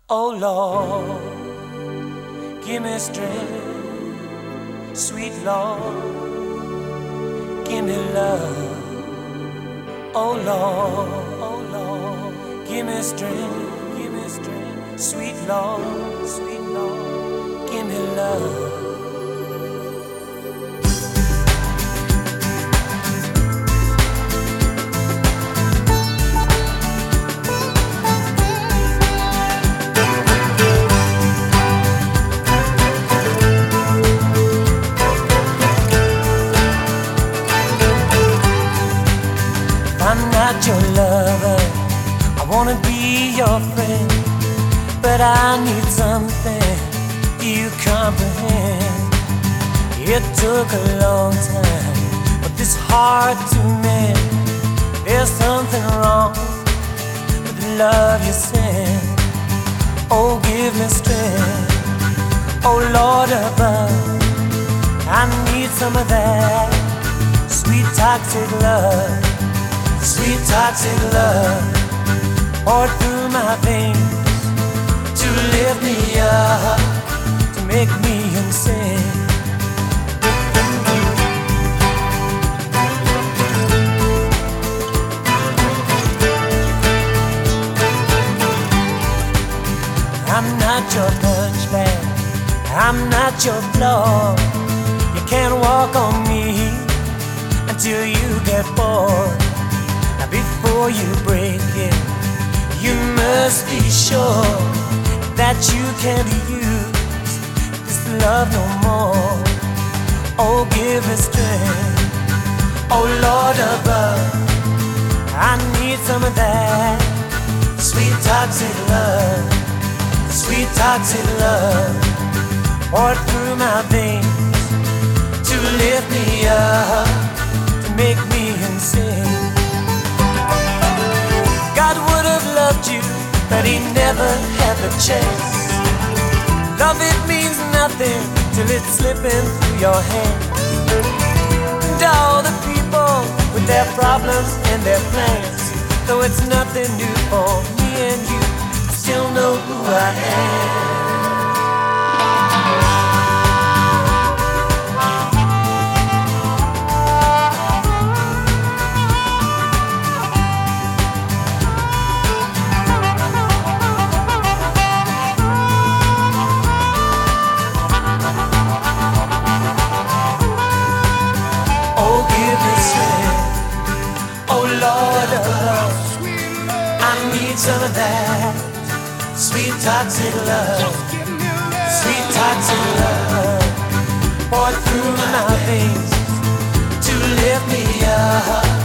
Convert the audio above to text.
Oh Lord, give me strength, sweet Lord, give me love. Oh Lord, give me strength, sweet Lord, give me love. I'm not your lover, I wanna be your friend, but I need something you comprehend. It took a long time, but this hard to mend. There's something wrong with the love you send. Oh, give me strength, oh Lord above, I need some of that sweet toxic love. Sweet toxic love poured through my veins to lift me up, to make me insane. I'm not your punch bag, I'm not your flaw. You can't walk on me until you get bored. Now before you break it, you must be sure that you can't use this love no more. Oh, give me strength, oh Lord above, I need some of that sweet toxic love, sweet toxic love poured through my veins to lift me up, to make me insane. God would have loved you, but he never had the chance. Love, it means nothing till it's slipping through your hand. And all the people with their problems and their plans, though it's nothing new for me and you, I still know who I am. Some of that sweet toxic love, sweet toxic love poured through my veins to lift me up.